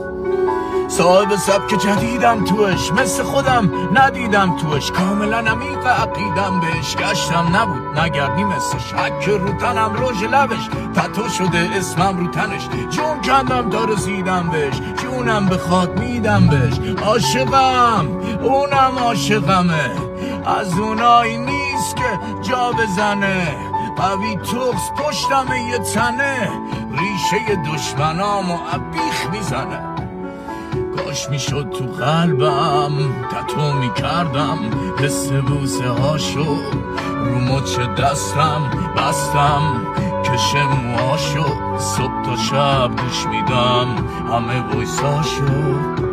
صاحب سبک جدیدم توش، مثل خودم ندیدم توش، کاملا عمیق عقیدم بهش، گشتم نبود نگردی مثل شک رو تنم، روژ لبش تتو شده اسمم رو تنش، جون کندم تا رسیدم بهش، جونم بخواد میدم بهش، عاشقم اونم عاشقمه، از اونایی نیست که جا بزنه، قوی تخص پشتم یه تنه، ریشه دشمنامو بیخ میزنه، کاش میشد تو قلبم تتو میکردم، حس بوسه هاشو رو مچ دستم بستم، کشه موهاشو صبح تا شب گوش میدم همه ویساشو.